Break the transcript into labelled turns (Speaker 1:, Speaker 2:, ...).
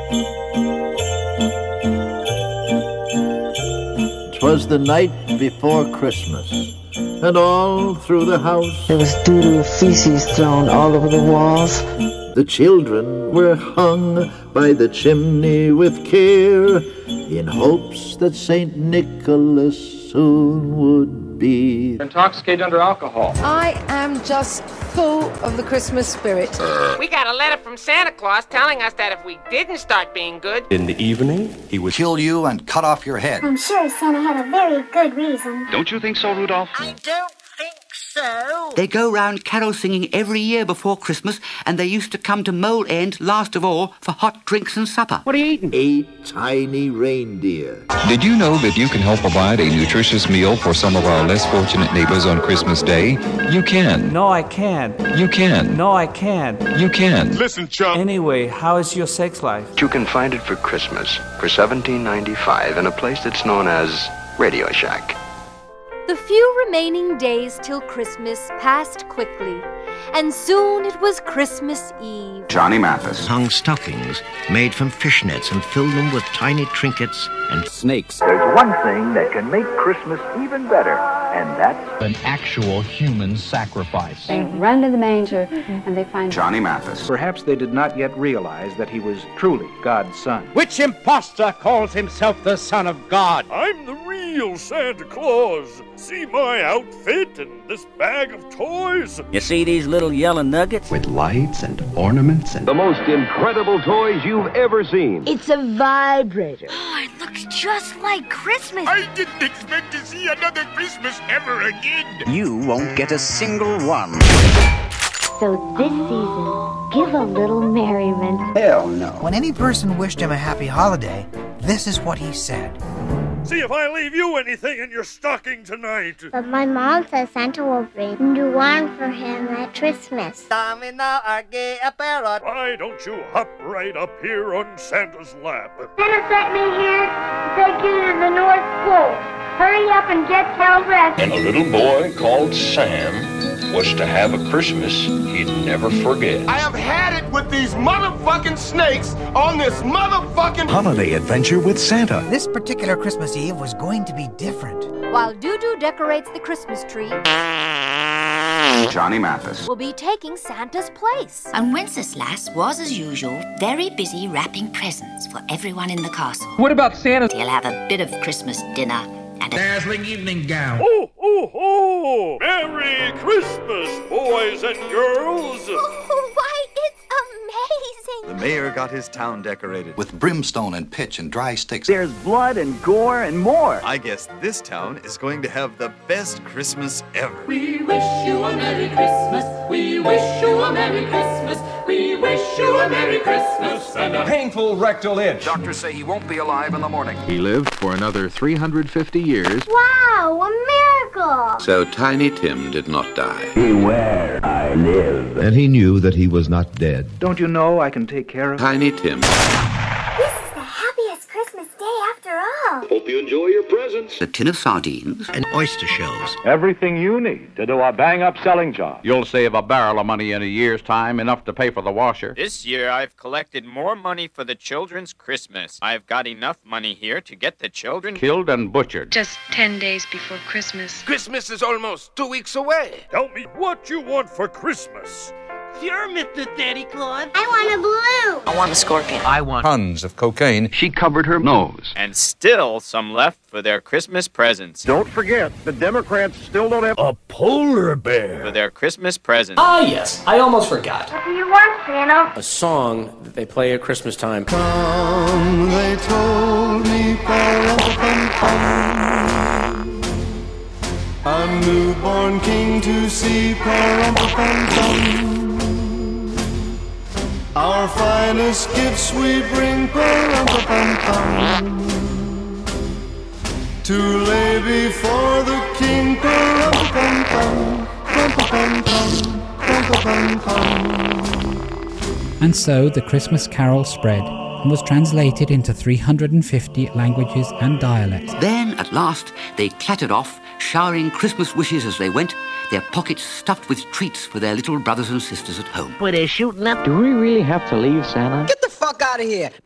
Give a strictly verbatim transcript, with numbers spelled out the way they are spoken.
Speaker 1: 'Twas the night before Christmas, and all through the house
Speaker 2: there was doo-doo feces thrown all over the walls.
Speaker 1: The children were hung by the chimney with care, in hopes that Saint Nicholas soon would be
Speaker 3: intoxicated under alcohol.
Speaker 4: I am just full of the Christmas spirit.
Speaker 5: We got a letter from Santa Claus telling us that if we didn't start being good,
Speaker 6: in the evening, he would
Speaker 7: kill you and cut off your head.
Speaker 8: I'm sure Santa had a very good reason.
Speaker 6: Don't you think so, Rudolph?
Speaker 9: I don't think so.
Speaker 10: They go round carol singing every year before Christmas, and they used to come to Mole End last of all for hot drinks and supper.
Speaker 3: What are you eating?
Speaker 1: Eight tiny reindeer.
Speaker 11: Did you know that you can help provide a nutritious meal for some of our less fortunate neighbors on Christmas Day? You can.
Speaker 12: No, I can't.
Speaker 11: You can.
Speaker 12: No, I can't.
Speaker 11: You can.
Speaker 13: Listen, chum.
Speaker 12: Anyway, how is your sex life?
Speaker 14: You can find it for Christmas for seventeen ninety-five in a place that's known as Radio Shack.
Speaker 15: The few remaining days till Christmas passed quickly, and soon it was Christmas Eve.
Speaker 7: Johnny Mathis
Speaker 16: hung stockings made from fishnets and filled them with tiny trinkets and snakes.
Speaker 17: There's one thing that can make Christmas even better, and that's
Speaker 18: an actual human sacrifice.
Speaker 19: They run to the manger and they find
Speaker 7: Johnny Mathis.
Speaker 3: Perhaps they did not yet realize that he was truly God's son.
Speaker 20: Which impostor calls himself the Son of God?
Speaker 21: I'm the real Santa Claus. See my outfit and this bag of toys.
Speaker 22: You see these little yellow nuggets?
Speaker 6: With lights and ornaments and
Speaker 23: the most incredible toys you've ever seen.
Speaker 24: It's a vibrator.
Speaker 25: Oh, it looks just like Christmas.
Speaker 26: I didn't expect to see another Christmas ever again.
Speaker 27: You won't get a single one.
Speaker 8: So this season, give a little merriment.
Speaker 7: Hell no.
Speaker 28: When any person wished him a happy holiday, this is what he said.
Speaker 21: See if I leave you anything in your stocking tonight.
Speaker 8: But my mom says Santa will bring new one for him at Christmas.
Speaker 21: Why don't you hop right up here on Santa's lap?
Speaker 8: Santa sent me here to take you to the North Pole. Hurry up and get well dressed.
Speaker 29: And a little boy called Sam was to have a Christmas he'd never forget.
Speaker 26: I have had it with these motherfucking snakes on this motherfucking
Speaker 30: holiday adventure with Santa.
Speaker 28: This particular Christmas Eve was going to be different.
Speaker 15: While Doo-Doo decorates the Christmas tree,
Speaker 7: Johnny Mathis
Speaker 15: will be taking Santa's place.
Speaker 31: And Wenceslas was, as usual, very busy wrapping presents for everyone in the castle.
Speaker 3: What about Santa?
Speaker 31: He'll have a bit of Christmas dinner and a
Speaker 18: dazzling evening gown.
Speaker 21: Oh, oh, oh! Merry Christmas, boys and girls!
Speaker 15: Oh, why, it's amazing!
Speaker 32: The mayor got his town decorated
Speaker 7: with brimstone and pitch and dry sticks.
Speaker 33: There's blood and gore and more.
Speaker 32: I guess this town is going to have the best Christmas ever.
Speaker 34: We wish you a Merry Christmas. We wish you a Merry Christmas. We wish you a Merry Christmas and a
Speaker 6: painful rectal itch.
Speaker 7: Doctors say he won't be alive in the morning.
Speaker 35: He lived for another three hundred fifty years.
Speaker 8: Wow, a miracle!
Speaker 36: So Tiny Tim did not die.
Speaker 37: Beware, I live.
Speaker 38: And he knew that he was not dead.
Speaker 3: Don't you know I can take care of
Speaker 36: Tiny Tim?
Speaker 8: This is the happiest Christmas day after all.
Speaker 6: Hope you enjoy your presents.
Speaker 10: A tin of sardines
Speaker 38: and oyster shells.
Speaker 23: Everything you need to do a bang-up selling job.
Speaker 39: You'll save a barrel of money in a year's time, enough to pay for the washer.
Speaker 40: This year I've collected more money for the children's Christmas. I've got enough money here to get the children
Speaker 39: killed and butchered.
Speaker 41: Just ten days before Christmas.
Speaker 26: Christmas is almost two weeks away.
Speaker 21: Tell me what you want for Christmas.
Speaker 34: Sure, Mister Santa Claus.
Speaker 8: I want a blue.
Speaker 41: I want a scorpion.
Speaker 39: I want tons of cocaine.
Speaker 6: She covered her nose.
Speaker 40: And still some left for their Christmas presents.
Speaker 23: Don't forget, the Democrats still don't have
Speaker 26: a polar bear
Speaker 40: for their Christmas presents.
Speaker 42: Ah, yes. I almost forgot.
Speaker 8: What do you want, Santa?
Speaker 42: A song that they play at Christmas time.
Speaker 43: Come, they told me, pa-rum-pa-pum-pum. A newborn king to see, pa-rum-pa-pum-pum. Our finest gifts we bring, pa-rum-pa-pum-pum. To lay before the king, pa-rum-pa-pum-pum, pum-pa-pum-pum, pum-pa-pum-pum.
Speaker 44: And so the Christmas carol spread and was translated into three hundred fifty languages and dialects.
Speaker 10: Then, at last, they clattered off, showering Christmas wishes as they went, their pockets stuffed with treats for their little brothers and sisters at home.
Speaker 24: Were they shooting up?
Speaker 2: Do we really have to leave, Santa?
Speaker 45: Get the fuck out of here!